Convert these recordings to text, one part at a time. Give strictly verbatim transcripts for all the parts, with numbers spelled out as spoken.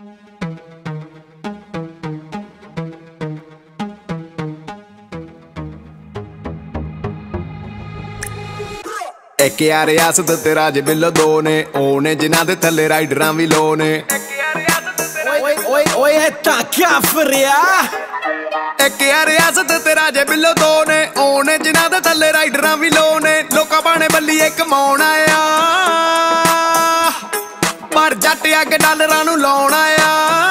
एक यार रियासत ते राजे बिल्लो दो ने ओने जिन्हां दे थल्ले राइडरां भी लो ने। एक यार रियासत ते राजे बिल्लो दो ने ओने जिन्हां दे थल्ले राइडरां भी लो ने। लोकां बाणे बल्लीए कमाउण आया पर जट अग डालरां नूं लाउण आया।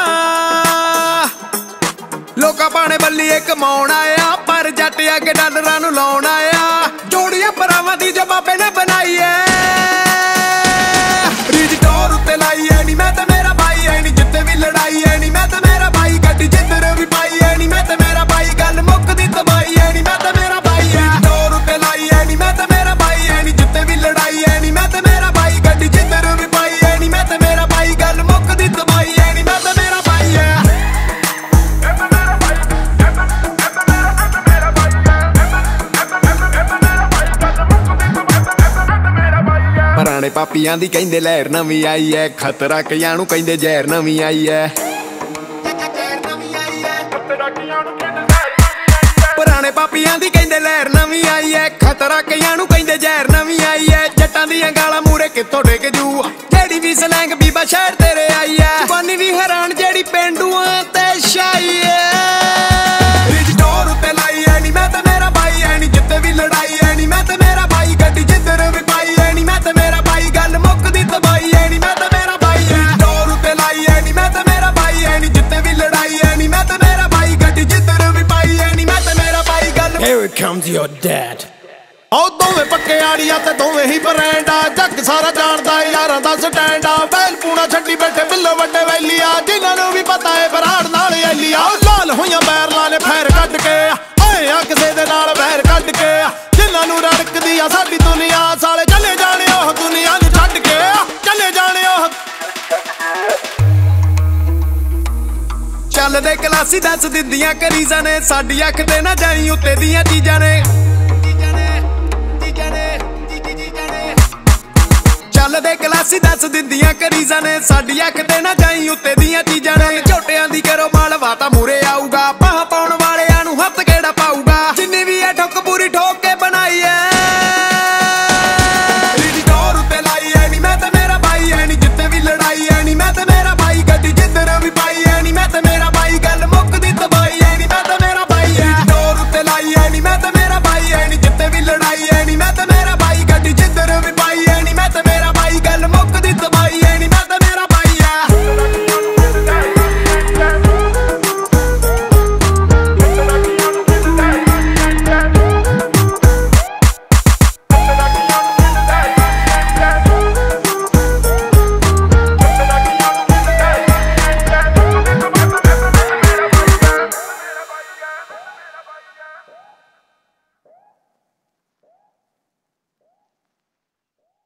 लोकां बाणे बल्लीए कमाउण आया पर जट अग डालरां नूं लाउण आया। जोड़ियां भरावां दी जो बाबे ने बनाई है रीज टोर उत्ते लाई है नी मैं ते मेरा भाई है नी जित्ते भी लड़ाई है नी मैं ते मेरा भाई गड्डी जिद्धर भी पाई है नी मैं ते मेरा भाई गल मुकदी तबाही है नी मैं ते मेरा भाई है टोर उत्ते लाई है नी मैं ते मेरा भाई है नी जित्ते भी लड़ाई है नी मैं ते मेरा भाई गड्डी जिद्धर भी पाई है नी मैं ते मेरा भाई गल मुकदी तबाही है नी मैं ते मेरा भाई है। पुराने पापियां दी कहिंदे लहर नवी आई है खतरा कईयां नूं कहिंदे जहर नवी आई है। पुराने पापियां दी कहिंदे लहर नवी आई है खतरा कईयां नूं कहिंदे जहर नवी आई है। जट्टां दीयां गालां मूरे कित्थों डिग जू जेड़ी भी सलैंग बीबा शहर तेरे आई है। जवानी भी हैरान जेड़ी पेंडूआं ते शाई है। रिज टोर उत्ते लाई है नी मैं ते मेरा भाई है नी जित्ते भी लड़ाई है नी मैं ते मेरा भाई गड्डी जिद्धर भी पाई है नी मैं ते मेरा भाई गल मुकदी तबाही है नी मैं ते मेरा भाई है टोर उत्ते लाई है नी मैं ते मेरा भाई है नी जित्ते भी लड़ाई है नी मैं ते मेरा भाई गड्डी जिद्धर भी पाई है नी मैं ते मेरा भाई गल। Here comes your dad. ओ दोवें पक्के आड़िया ते दोवें ही ब्रांड आ जग सारा जानदा यारां दा स्टैंड आ। बैल पूना छड्डी बैठे बिल्लो वड्डे वैलिया जिन्हां नूं भी पता है बराड़ नाल ऐलिया। लाल होइयां बैरलां ने फैर कड्ड के आए आ किसे दे नाल बैर कड्ड के जिन्हां नूं रड़कदी आ साडी दुनिया साले चले जाने ओह दुनिया नूं छड्ड के चले जाने ओह। चलदे क्लासी दस दिंदियां करीज़ां ने साडी अख ते ना जाई उत्ते दियां चीज़ां ने। चलदे क्लासी दस दिंदियां करीज़ां ने साडी अख ते ना जाई उत्ते दियां चीज़ां ने। झोटियां दी करो माल वाता मूरे आऊगा पाह पाउण